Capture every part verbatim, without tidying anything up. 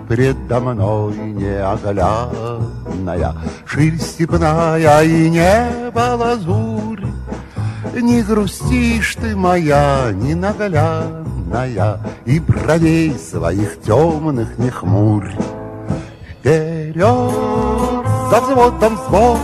предо мной неоглядная, ширь степная и небо лазурь. Не грустишь ты, моя ненаглядная, и бровей своих темных не хмурь. Вперед за взводом взвод,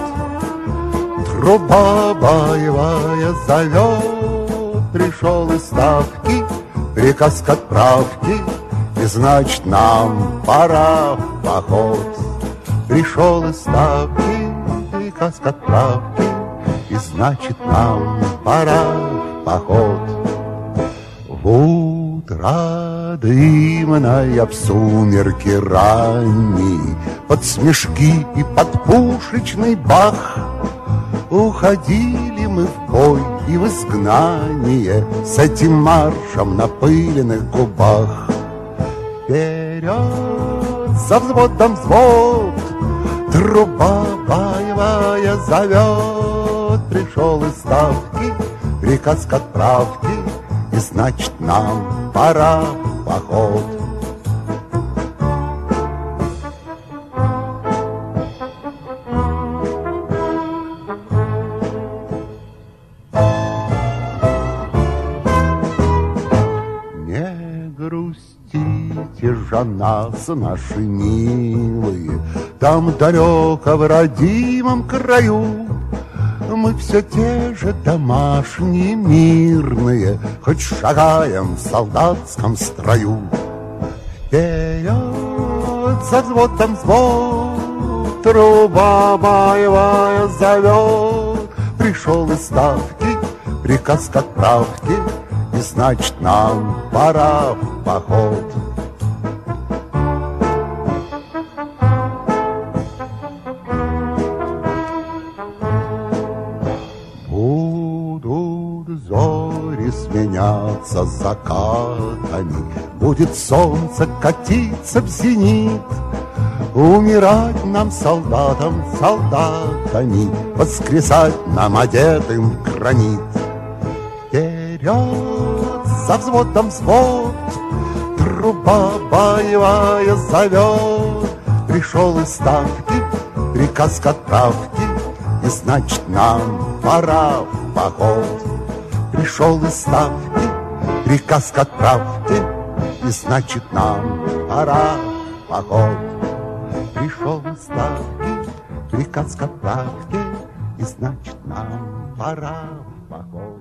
труба боевая зовет. Пришел из ставки приказ к отправке, и значит нам пора в поход. Пришел из ставки приказ к отправке, и значит нам пора в поход. В утро дымное, в сумерки ранние, под смешки и под пушечный бах уходили мы в бой и в изгнание с этим маршем на пыленных губах. Вперед за взводом взвод, труба боевая зовет. Пришел из ставки приказ к отправке, и значит нам пора в поход. Не грустите же нас, наши милые, там далеко в родимом краю мы все те же домашние, мирные, хоть шагаем в солдатском строю. Вперед за взводом взвод, труба боевая зовет. Пришел из ставки приказ к отправке, и значит нам пора в поход. Будут зори сменяться закатами, будет солнце катиться в зенит. Умирать нам, солдатам, солдатами, воскресать нам, одетым в гранит. Вперед за взводом взвод, труба боевая зовет. Пришел из ставки приказ к отправке, и значит нам пора в поход. Пришел из ставки приказ к отправке, и значит нам пора в поход. Пришел из ставки приказ к отправке, и значит нам пора в поход.